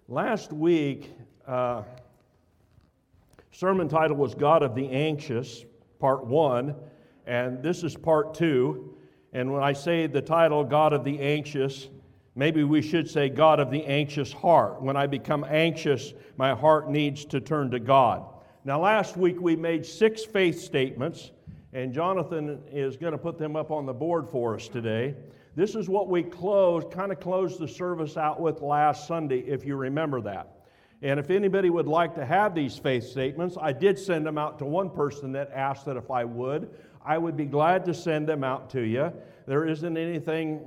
Last week, sermon title was God of the Anxious, part 1, and this is part 2. And when I say the title, God of the Anxious, maybe we should say God of the anxious heart. When I become anxious, my heart needs to turn to God. Now, last week we made 6 faith statements, and Jonathan is going to put them up on the board for us today. This is what we closed the service out with last Sunday, if you remember that. And if anybody would like to have these faith statements, I did send them out to one person that asked that if I would be glad to send them out to you. There isn't anything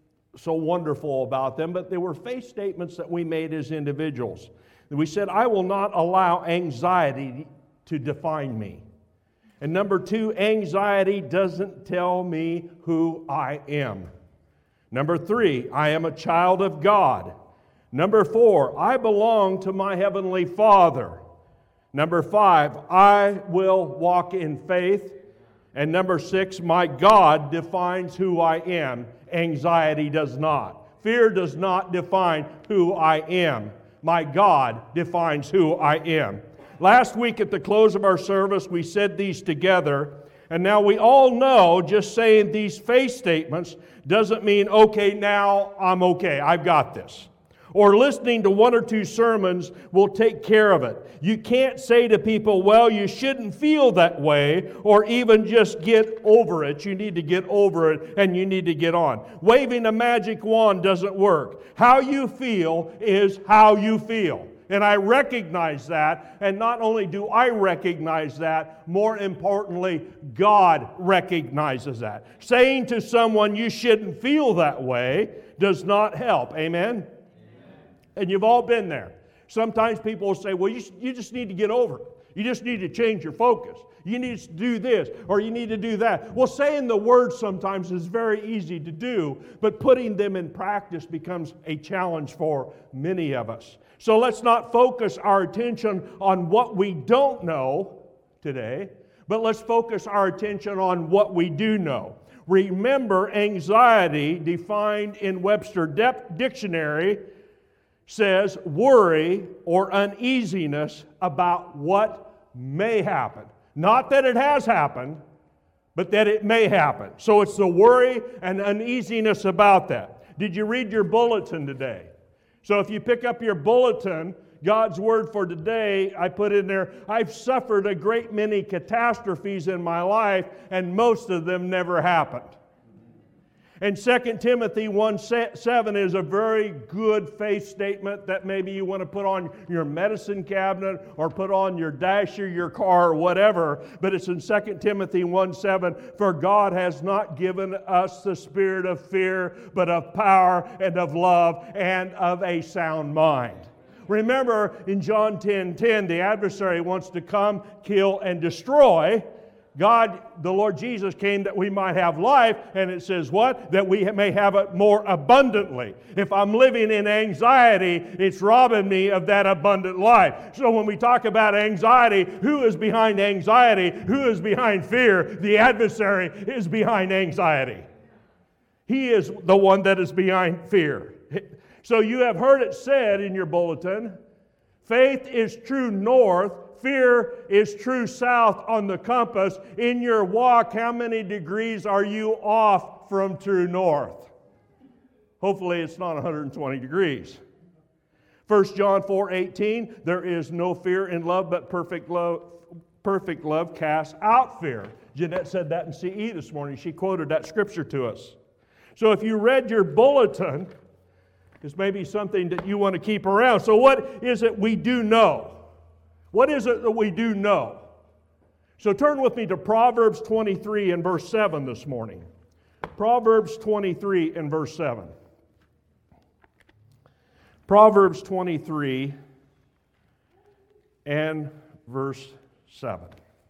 so wonderful about them, but they were faith statements that we made as individuals. We said, I will not allow anxiety to define me. And number 2, anxiety doesn't tell me who I am. Number 3, I am a child of God. Number 4, I belong to my Heavenly Father. Number 5, I will walk in faith. And number 6, my God defines who I am. Anxiety does not. Fear does not define who I am. My God defines who I am. Last week at the close of our service, we said these together. And now we all know just saying these faith statements doesn't mean, okay, now I'm okay, I've got this. Or listening to 1 or 2 sermons will take care of it. You can't say to people, well, you shouldn't feel that way, or even just get over it. You need to get over it, and you need to get on. Waving a magic wand doesn't work. How you feel is how you feel. And I recognize that, and not only do I recognize that, more importantly, God recognizes that. Saying to someone you shouldn't feel that way does not help. Amen? And you've all been there. Sometimes people will say, well, you just need to get over it. You just need to change your focus. You need to do this, or you need to do that. Well, saying the words sometimes is very easy to do, but putting them in practice becomes a challenge for many of us. So let's not focus our attention on what we don't know today, but let's focus our attention on what we do know. Remember, anxiety, defined in Webster Dictionary, says worry or uneasiness about what may happen. Not that it has happened, but that it may happen. So it's the worry and uneasiness about that. Did you read your bulletin today? So if you pick up your bulletin, God's word for today, I put in there, I've suffered a great many catastrophes in my life, and most of them never happened. And 2 Timothy 1:7 is a very good faith statement that maybe you want to put on your medicine cabinet or put on your dash of your car or whatever. But it's in 2 Timothy 1:7, for God has not given us the spirit of fear, but of power and of love and of a sound mind. Remember, in John 10:10, the adversary wants to come, kill, and destroy. God, the Lord Jesus, came that we might have life, and it says what? That we may have it more abundantly. If I'm living in anxiety, it's robbing me of that abundant life. So when we talk about anxiety, who is behind anxiety? Who is behind fear? The adversary is behind anxiety. He is the one that is behind fear. So you have heard it said in your bulletin, faith is true north, fear is true south on the compass. In your walk, how many degrees are you off from true north? Hopefully it's not 120 degrees. 1 John 4:18, there is no fear in love, but perfect love casts out fear. Jeanette said that in CE this morning. She quoted that scripture to us. So if you read your bulletin, it's maybe something that you want to keep around. So what is it we do know? What is it that we do know? So turn with me to Proverbs 23 and verse 7 this morning. Proverbs 23 and verse 7. Proverbs 23 and verse 7.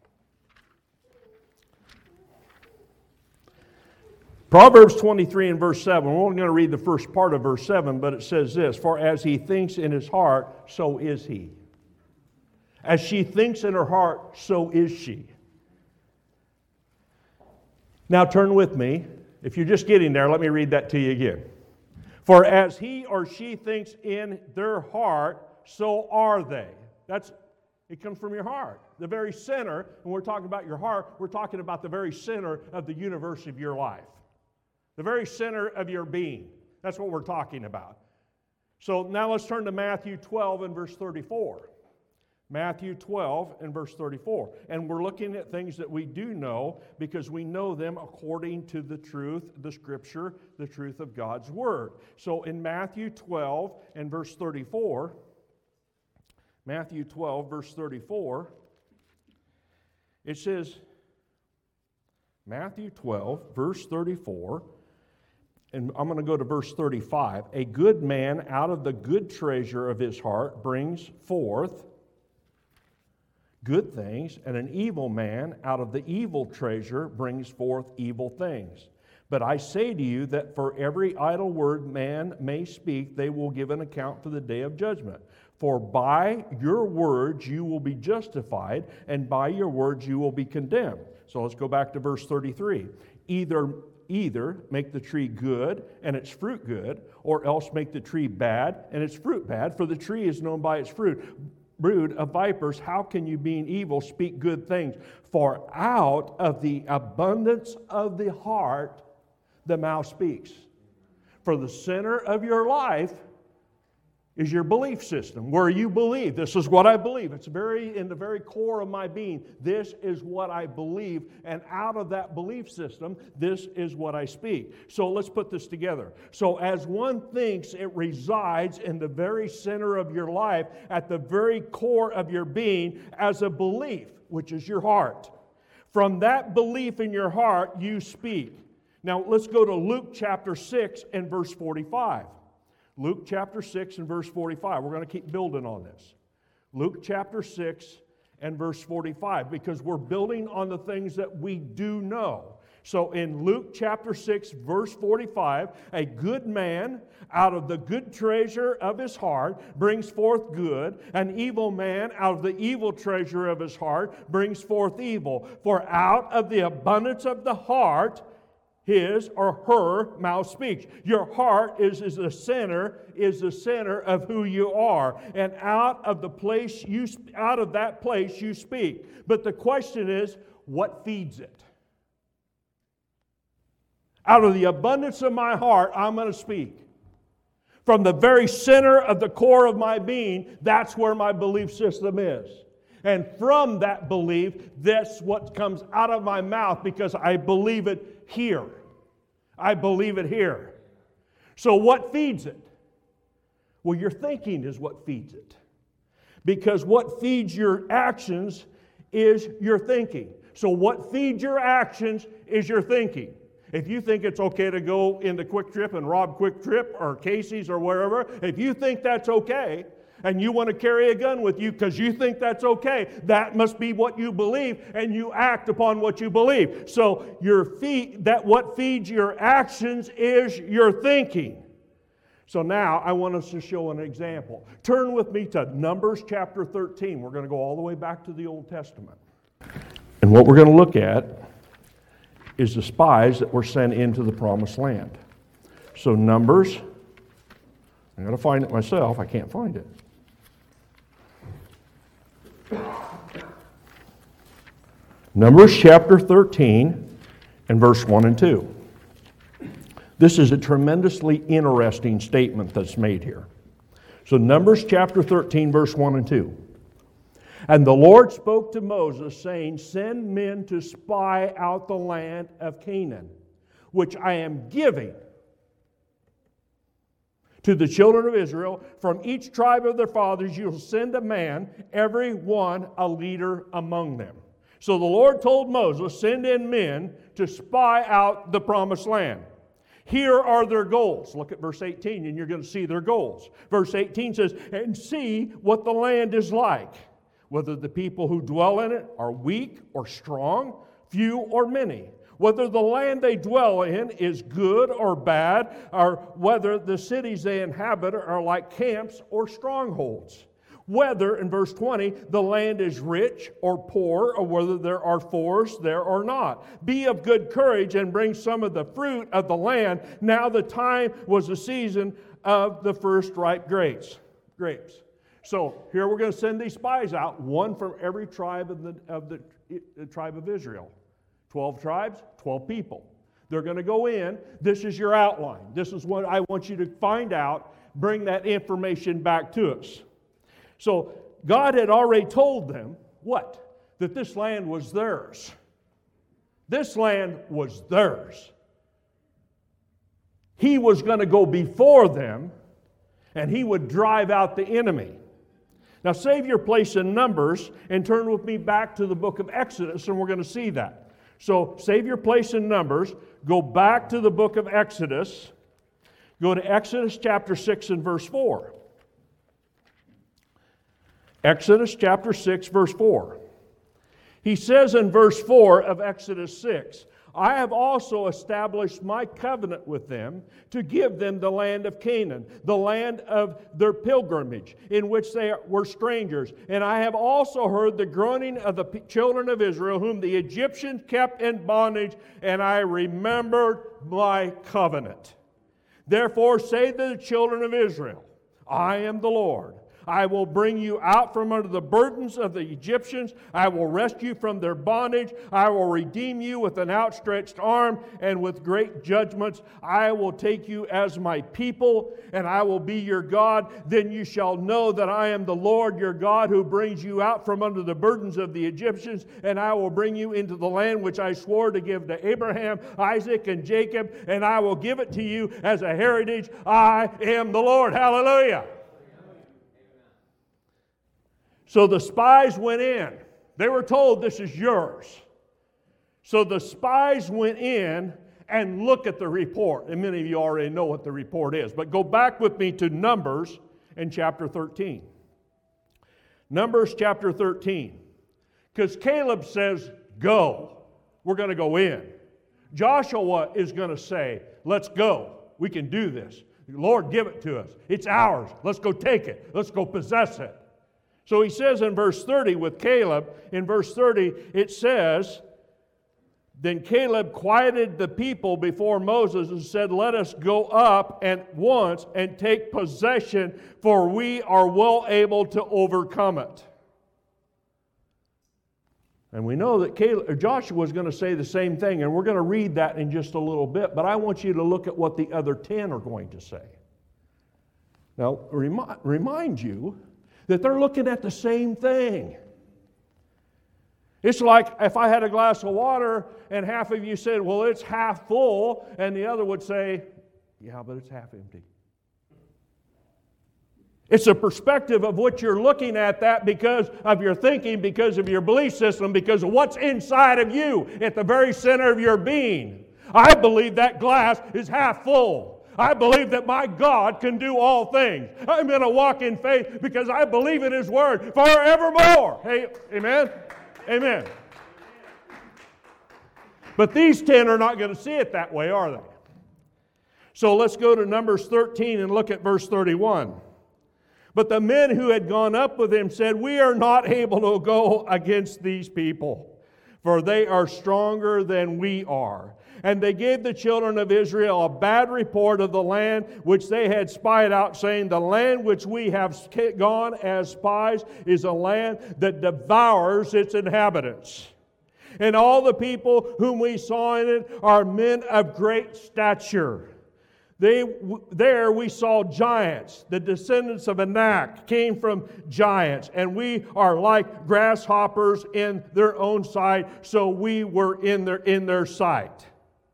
Proverbs 23 and verse 7. We're only going to read the first part of verse 7, but it says this, for as he thinks in his heart, so is he. As she thinks in her heart, so is she. Now turn with me. If you're just getting there, let me read that to you again. For as he or she thinks in their heart, so are they. It comes from your heart. The very center, when we're talking about your heart, we're talking about the very center of the universe of your life. The very center of your being. That's what we're talking about. So now let's turn to Matthew 12 and verse 34. Matthew 12 and verse 34. And we're looking at things that we do know because we know them according to the truth, the Scripture, the truth of God's Word. So in Matthew 12 and verse 34, Matthew 12 verse 34, it says, Matthew 12 verse 34, and I'm going to go to verse 35. A good man out of the good treasure of his heart brings forth good things, and an evil man out of the evil treasure brings forth evil things. But I say to you that for every idle word man may speak, they will give an account for the day of judgment. For by your words you will be justified, and by your words you will be condemned. So let's go back to verse 33. Either make the tree good and its fruit good, or else make the tree bad and its fruit bad, for the tree is known by its fruit. Brood of vipers, how can you, being evil, speak good things? For out of the abundance of the heart, the mouth speaks. For the center of your life is your belief system, where you believe. This is what I believe. It's in the very core of my being. This is what I believe, and out of that belief system, this is what I speak. So let's put this together. So as one thinks, it resides in the very center of your life, at the very core of your being, as a belief, which is your heart. From that belief in your heart, you speak. Now let's go to Luke chapter 6 and verse 45. Luke chapter 6 and verse 45. We're going to keep building on this. Luke chapter 6 and verse 45, because we're building on the things that we do know. So in Luke chapter 6, verse 45, a good man out of the good treasure of his heart brings forth good. An evil man out of the evil treasure of his heart brings forth evil. For out of the abundance of the heart, his or her mouth speaks. Your heart is the center of who you are, and out of that place you speak. But the question is, what feeds it? Out of the abundance of my heart, I'm going to speak. From the very center of the core of my being, that's where my belief system is. And from that belief, that's what comes out of my mouth, because I believe it here. I believe it here. So what feeds it? Well, your thinking is what feeds it. Because what feeds your actions is your thinking. So what feeds your actions is your thinking. If you think it's okay to go into Quick Trip and rob Quick Trip or Casey's or wherever, if you think that's okay, and you want to carry a gun with you because you think that's okay, that must be what you believe, and you act upon what you believe. So what feeds your actions is your thinking. So now I want us to show an example. Turn with me to Numbers chapter 13. We're going to go all the way back to the Old Testament. And what we're going to look at is the spies that were sent into the Promised Land. So Numbers, I'm going to find it myself. I can't find it. Numbers chapter 13 and verse 1 and 2. This is a tremendously interesting statement that's made here. So Numbers chapter 13 verse 1 and 2. And the Lord spoke to Moses, saying, send men to spy out the land of Canaan, which I am giving to the children of Israel. From each tribe of their fathers you will send a man, every one a leader among them. So the Lord told Moses, send in men to spy out the promised land. Here are their goals. Look at verse 18 and you're going to see their goals. Verse 18 says, and see what the land is like, whether the people who dwell in it are weak or strong, few or many, whether the land they dwell in is good or bad, or whether the cities they inhabit are like camps or strongholds. Whether, in verse 20, the land is rich or poor, or whether there are forests there or not. Be of good courage and bring some of the fruit of the land. Now the time was the season of the first ripe grapes. So here we're going to send these spies out, one from every tribe of the tribe of Israel. 12 tribes, 12 people. They're going to go in. This is your outline. This is what I want you to find out. Bring that information back to us. So God had already told them what? That this land was theirs. This land was theirs. He was going to go before them, and He would drive out the enemy. Now save your place in Numbers and turn with me back to the book of Exodus, and we're going to see that. So save your place in Numbers, go back to the book of Exodus, go to Exodus chapter 6 and verse 4. Exodus chapter 6, verse 4. He says in verse 4 of Exodus 6, I have also established my covenant with them to give them the land of Canaan, the land of their pilgrimage, in which they were strangers. And I have also heard the groaning of the children of Israel, whom the Egyptians kept in bondage, and I remembered my covenant. Therefore say to the children of Israel, I am the Lord. I will bring you out from under the burdens of the Egyptians. I will rescue from their bondage. I will redeem you with an outstretched arm and with great judgments. I will take you as my people, and I will be your God. Then you shall know that I am the Lord your God, who brings you out from under the burdens of the Egyptians, and I will bring you into the land which I swore to give to Abraham, Isaac, and Jacob, and I will give it to you as a heritage. I am the Lord. Hallelujah. So the spies went in. They were told, this is yours. So the spies went in and look at the report. And many of you already know what the report is. But go back with me to Numbers in chapter 13. Numbers chapter 13. Because Caleb says, go. We're going to go in. Joshua is going to say, let's go. We can do this. Lord, give it to us. It's ours. Let's go take it. Let's go possess it. So he says in verse 30 with Caleb, in verse 30 it says, then Caleb quieted the people before Moses and said, let us go up at once and take possession, for we are well able to overcome it. And we know that Joshua is going to say the same thing, and we're going to read that in just a little bit, but I want you to look at what the other 10 are going to say. Now, remind you that they're looking at the same thing. It's like if I had a glass of water and half of you said, well, it's half full, and the other would say, yeah, but it's half empty. It's a perspective of what you're looking at that because of your thinking, because of your belief system, because of what's inside of you at the very center of your being. I believe that glass is half full. I believe that my God can do all things. I'm going to walk in faith because I believe in His Word forevermore. Hey, amen? Amen. But these 10 are not going to see it that way, are they? So let's go to Numbers 13 and look at verse 31. But the men who had gone up with him said, we are not able to go against these people, for they are stronger than we are. And they gave the children of Israel a bad report of the land which they had spied out, saying, the land which we have gone as spies is a land that devours its inhabitants. And all the people whom we saw in it are men of great stature. There we saw giants. The descendants of Anak came from giants, and we are like grasshoppers in their own sight, so we were in their sight.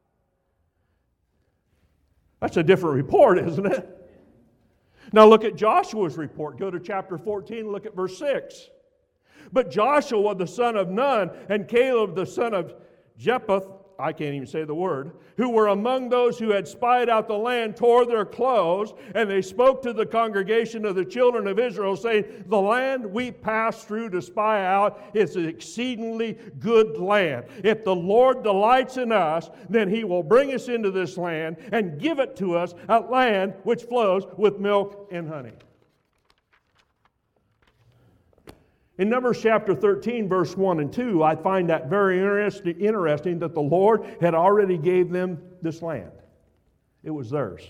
That's a different report, isn't it? Now look at Joshua's report. Go to chapter 14, look at verse 6. But Joshua the son of Nun and Caleb the son of Jephthah, I can't even say the word, who were among those who had spied out the land, tore their clothes, and they spoke to the congregation of the children of Israel, saying, the land we passed through to spy out is an exceedingly good land. If the Lord delights in us, then He will bring us into this land and give it to us, a land which flows with milk and honey. In Numbers chapter 13, verse 1 and 2, I find that very interesting that the Lord had already gave them this land. It was theirs.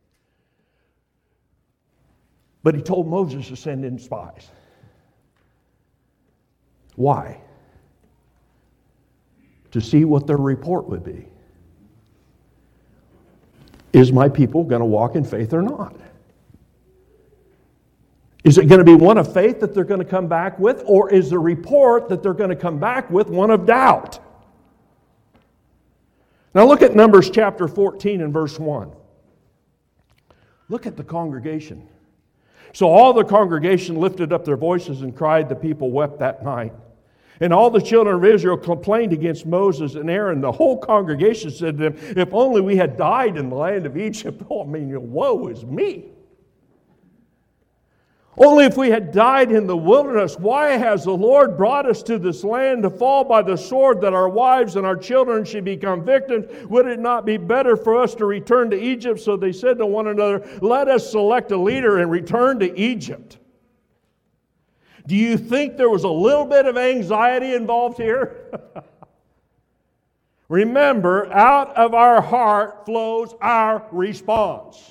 But he told Moses to send in spies. Why? To see what their report would be. Is my people going to walk in faith or not? Is it going to be one of faith that they're going to come back with, or is the report that they're going to come back with one of doubt? Now look at Numbers chapter 14 and verse 1. Look at the congregation. So all the congregation lifted up their voices and cried. The people wept that night. And all the children of Israel complained against Moses and Aaron. The whole congregation said to them, if only we had died in the land of Egypt. Oh, I mean, woe is me. Only if we had died in the wilderness. Why has the Lord brought us to this land to fall by the sword, that our wives and our children should become victims? Would it not be better for us to return to Egypt? So they said to one another, let us select a leader and return to Egypt. Do you think there was a little bit of anxiety involved here? Remember, out of our heart flows our response.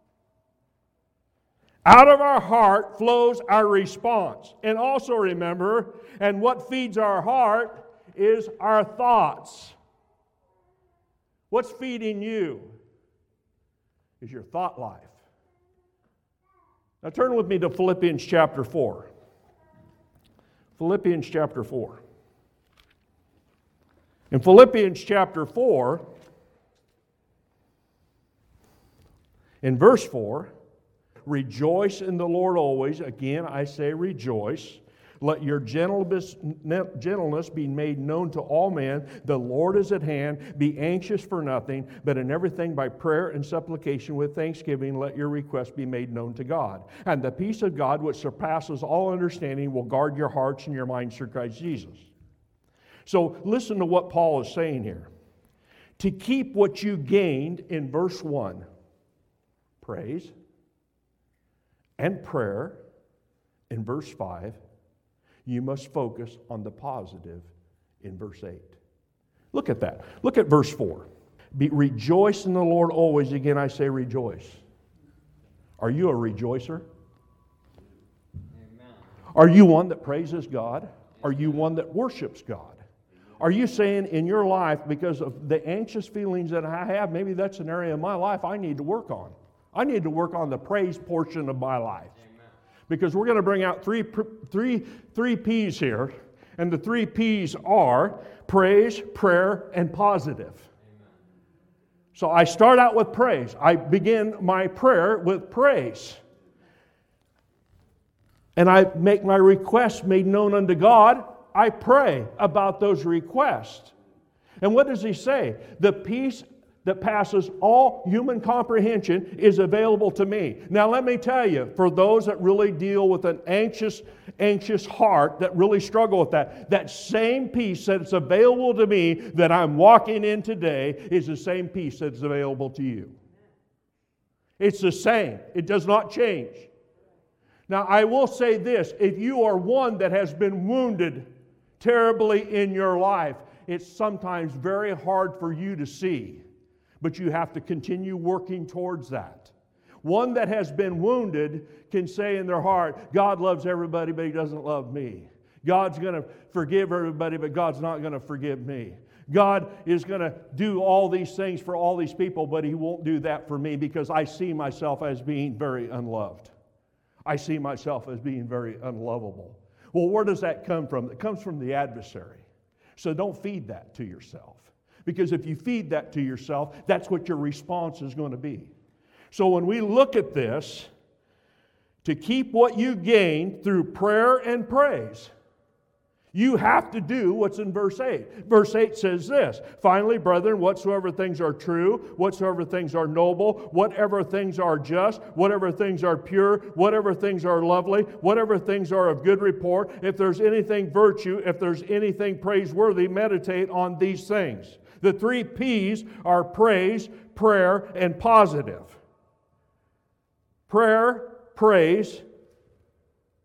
Out of our heart flows our response. And also remember, and what feeds our heart is our thoughts. What's feeding you is your thought life. Now turn with me to Philippians chapter 4. Philippians chapter 4. In Philippians chapter 4, in verse 4, rejoice in the Lord always. Again, I say rejoice. Let your gentleness be made known to all men. The Lord is at hand. Be anxious for nothing, but in everything by prayer and supplication with thanksgiving, let your requests be made known to God. And the peace of God, which surpasses all understanding, will guard your hearts and your minds through Christ Jesus. So listen to what Paul is saying here. To keep what you gained in verse 1, praise and prayer, in verse 5, you must focus on the positive in verse 8. Look at that. Look at verse 4. Rejoice in the Lord always. Again, I say rejoice. Are you a rejoicer? Amen. Are you one that praises God? Are you one that worships God? Are you saying in your life, because of the anxious feelings that I have, maybe that's an area of my life I need to work on? I need to work on the praise portion of my life. Amen. Because we're going to bring out three P's here. And the 3 P's are praise, prayer, and positive. Amen. So I start out with praise. I begin my prayer with praise. And I make my requests made known unto God. I pray about those requests. And what does he say? The peace that passes all human comprehension is available to me. Now let me tell you, for those that really deal with an anxious heart, that really struggle with that same peace that's available to me that I'm walking in today is the same peace that's available to you. It's the same. It does not change. Now I will say this, if you are one that has been wounded terribly in your life, it's sometimes very hard for you to see. But you have to continue working towards that. One that has been wounded can say in their heart, God loves everybody, but He doesn't love me. God's going to forgive everybody, but God's not going to forgive me. God is going to do all these things for all these people, but He won't do that for me because I see myself as being very unloved. I see myself as being very unlovable. Well, where does that come from? It comes from the adversary. So don't feed that to yourself. Because if you feed that to yourself, that's what your response is going to be. So when we look at this, to keep what you gain through prayer and praise, you have to do what's in verse 8. Verse 8 says this, finally, brethren, whatsoever things are true, whatsoever things are noble, whatever things are just, whatever things are pure, whatever things are lovely, whatever things are of good report, if there's anything virtue, if there's anything praiseworthy, meditate on these things. The 3 P's are praise, prayer, and positive. Prayer, praise,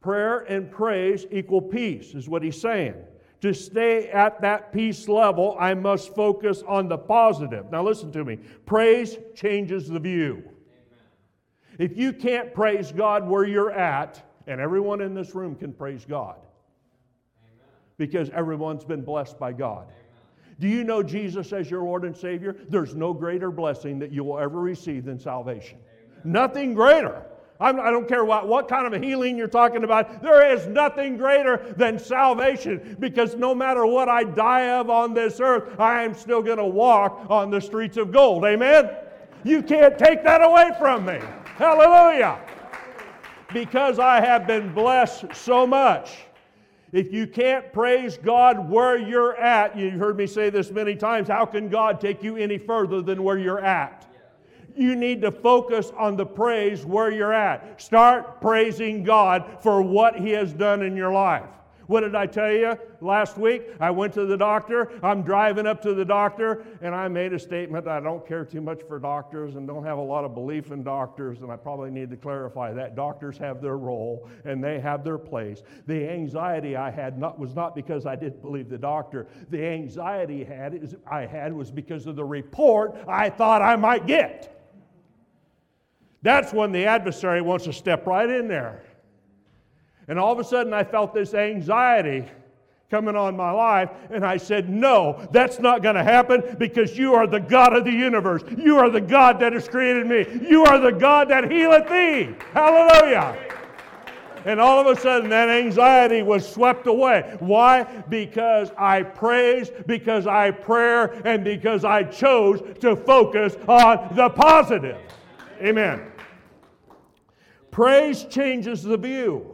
Prayer and praise equal peace, is what he's saying. To stay at that peace level, I must focus on the positive. Now listen to me. Praise changes the view. If you can't praise God where you're at, and everyone in this room can praise God, because everyone's been blessed by God. Do you know Jesus as your Lord and Savior? There's no greater blessing that you will ever receive than salvation. Nothing greater. I don't care what kind of a healing you're talking about. There is nothing greater than salvation, because no matter what I die of on this earth, I am still going to walk on the streets of gold. Amen? You can't take that away from me. Hallelujah. Because I have been blessed so much. If you can't praise God where you're at, you've heard me say this many times, how can God take you any further than where you're at? You need to focus on the praise where you're at. Start praising God for what He has done in your life. What did I tell you last week? I went to the doctor. I'm driving up to the doctor, and I made a statement that I don't care too much for doctors and don't have a lot of belief in doctors, and I probably need to clarify that. Doctors have their role, and they have their place. The anxiety I had was not because I didn't believe the doctor. The anxiety I had was because of the report I thought I might get. That's when the adversary wants to step right in there. And all of a sudden I felt this anxiety coming on my life, and I said, no, that's not going to happen, because you are the God of the universe. You are the God that has created me. You are the God that healeth thee. Hallelujah. And all of a sudden that anxiety was swept away. Why? Because I praised, because I prayer, and because I chose to focus on the positive. Amen. Praise changes the view.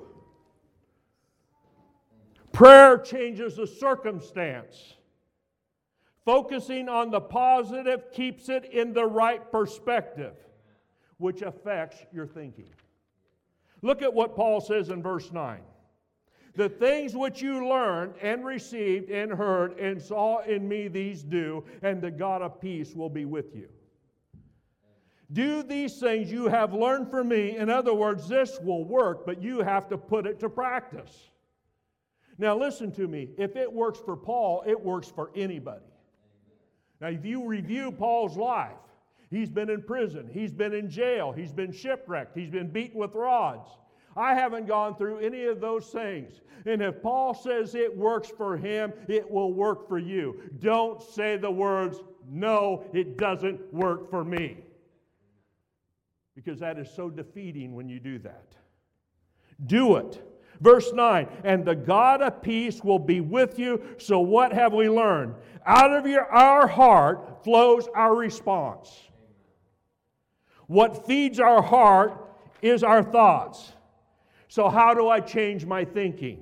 Prayer changes the circumstance. Focusing on the positive keeps it in the right perspective, which affects your thinking. Look at what Paul says in verse 9. The things which you learned and received and heard and saw in me, these do, and the God of peace will be with you. Do these things you have learned from me. In other words, this will work, but you have to put it to practice. Now listen to me. If it works for Paul, it works for anybody. Now if you review Paul's life, he's been in prison, he's been in jail, he's been shipwrecked, he's been beaten with rods. I haven't gone through any of those things. And if Paul says it works for him, it will work for you. Don't say the words, no, it doesn't work for me. Because that is so defeating when you do that. Do it. Verse 9, and the God of peace will be with you. So what have we learned? Out of our heart flows our response. What feeds our heart is our thoughts. So how do I change my thinking?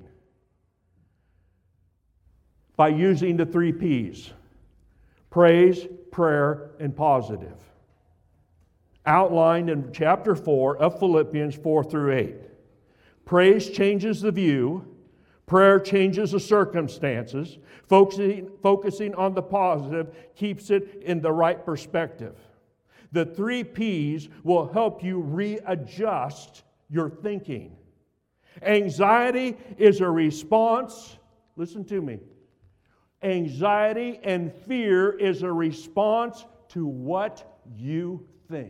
By using the 3 P's. Praise, prayer, and positive. Outlined in chapter 4 of Philippians 4 through 8. Praise changes the view. Prayer changes the circumstances. Focusing on the positive keeps it in the right perspective. The 3 P's will help you readjust your thinking. Anxiety is a response. Listen to me. Anxiety and fear is a response to what you think.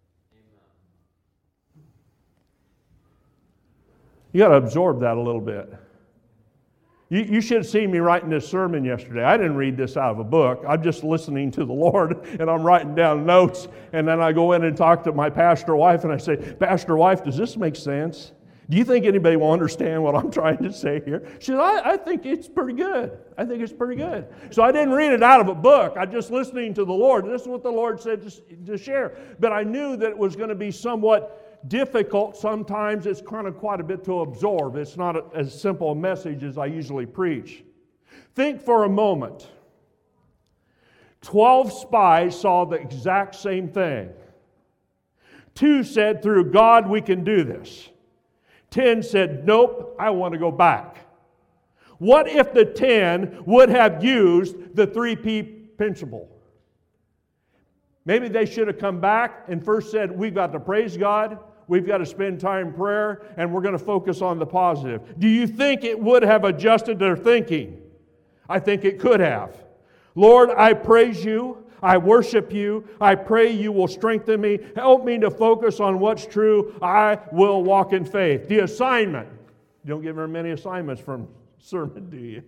You got to absorb that a little bit. You should have seen me writing this sermon yesterday. I didn't read this out of a book. I'm just listening to the Lord, and I'm writing down notes, and then I go in and talk to my pastor wife, and I say, Pastor wife, does this make sense? Do you think anybody will understand what I'm trying to say here? She said, I think it's pretty good. I think it's pretty good. So I didn't read it out of a book. I'm just listening to the Lord. This is what the Lord said to share. But I knew that it was going to be somewhat difficult. Sometimes it's kind of quite a bit to absorb. It's not as simple a message as I usually preach. Think for a moment. 12 spies saw the exact same thing. 2 said, through God we can do this. 10 said, nope, I want to go back. What if the 10 would have used the 3P principle? Maybe they should have come back and first said, we've got to praise God. we've got to spend time in prayer, and we're going to focus on the positive. Do you think it would have adjusted their thinking? I think it could have. Lord, I praise you. I worship you. I pray you will strengthen me. Help me to focus on what's true. I will walk in faith. The assignment. You don't give very many assignments from sermon, do you?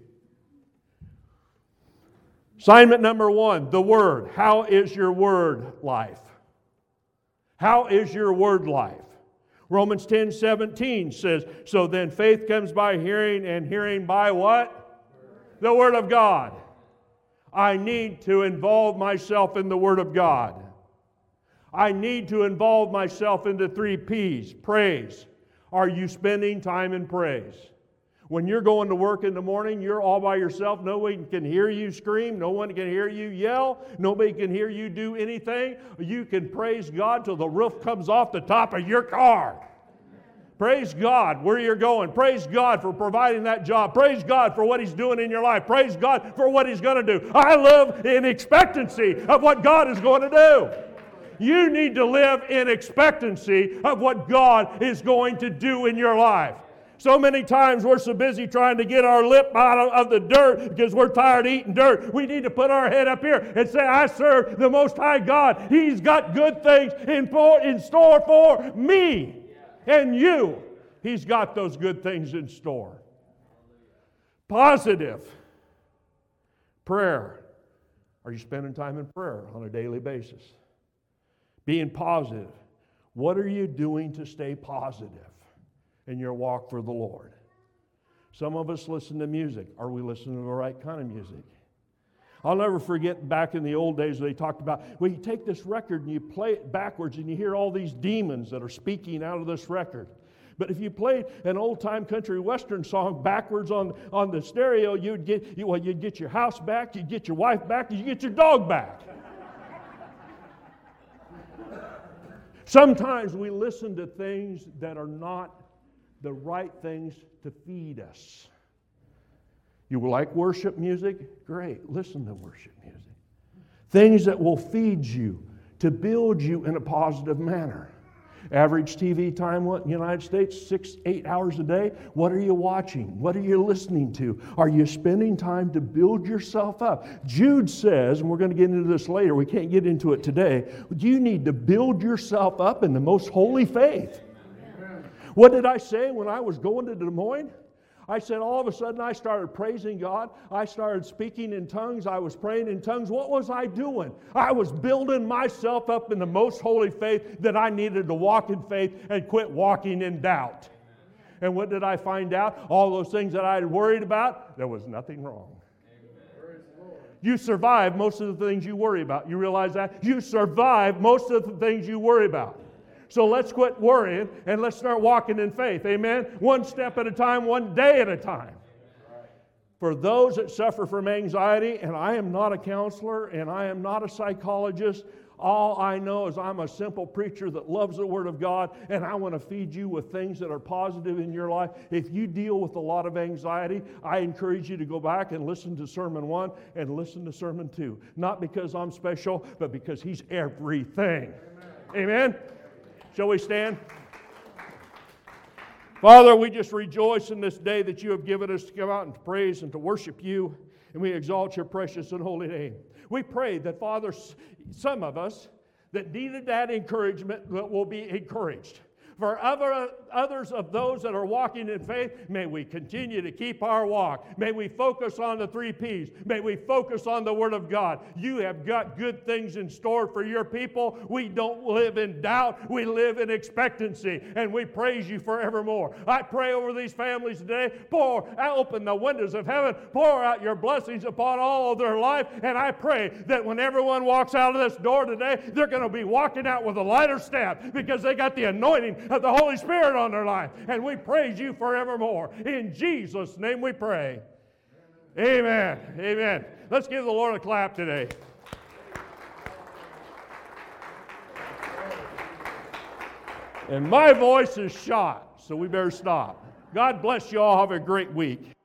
Assignment number 1, the Word. How is your Word life? How is your Word life? Romans 10:17 says, so then faith comes by hearing, and hearing by what? The Word of God. I need to involve myself in the Word of God. I need to involve myself in the 3 P's. Praise. Are you spending time in praise? When you're going to work in the morning, you're all by yourself. Nobody can hear you scream. No one can hear you yell. Nobody can hear you do anything. You can praise God till the roof comes off the top of your car. Praise God where you're going. Praise God for providing that job. Praise God for what He's doing in your life. Praise God for what He's going to do. I live in expectancy of what God is going to do. You need to live in expectancy of what God is going to do in your life. So many times we're so busy trying to get our lip out of the dirt because we're tired of eating dirt. We need to put our head up here and say, I serve the Most High God. He's got good things in store for me and you. He's got those good things in store. Positive. Prayer. Are you spending time in prayer on a daily basis? Being positive. What are you doing to stay positive in your walk for the Lord? Some of us listen to music. Are we listening to the right kind of music? I'll never forget back in the old days they talked about, well, you take this record and you play it backwards and you hear all these demons that are speaking out of this record. But if you played an old-time country western song backwards on the stereo, you'd get your house back, you'd get your wife back, you'd get your dog back. Sometimes we listen to things that are not the right things to feed us. You like worship music? Great. Listen to worship music. Things that will feed you, to build you in a positive manner. Average TV time, what, in the United States? 6-8 hours a day. What are you watching? What are you listening to? Are you spending time to build yourself up? Jude says, and we're going to get into this later, we can't get into it today, you need to build yourself up in the most holy faith. Amen. What did I say when I was going to Des Moines? I said all of a sudden I started praising God. I started speaking in tongues. I was praying in tongues. What was I doing? I was building myself up in the most holy faith that I needed to walk in faith and quit walking in doubt. And what did I find out? All those things that I had worried about, there was nothing wrong. You survive most of the things you worry about. You realize that? You survive most of the things you worry about. So let's quit worrying and let's start walking in faith. Amen? One step at a time, one day at a time. For those that suffer from anxiety, and I am not a counselor and I am not a psychologist, all I know is I'm a simple preacher that loves the Word of God, and I want to feed you with things that are positive in your life. If you deal with a lot of anxiety, I encourage you to go back and listen to Sermon 1 and listen to Sermon 2. Not because I'm special, but because He's everything. Amen? Shall we stand? Father, we just rejoice in this day that you have given us to come out and to praise and to worship you, and we exalt your precious and holy name. We pray that, Father, some of us that needed that encouragement that will be encouraged. For others of those that are walking in faith, may we continue to keep our walk. May we focus on the 3 P's. May we focus on the Word of God. You have got good things in store for your people. We don't live in doubt. We live in expectancy. And we praise you forevermore. I pray over these families today. Open the windows of heaven. Pour out your blessings upon all of their life. And I pray that when everyone walks out of this door today, they're going to be walking out with a lighter step because they got the anointing of the Holy Spirit on their life. And we praise you forevermore. In Jesus' name we pray. Amen. Amen. Let's give the Lord a clap today. And my voice is shot, so we better stop. God bless you all. Have a great week.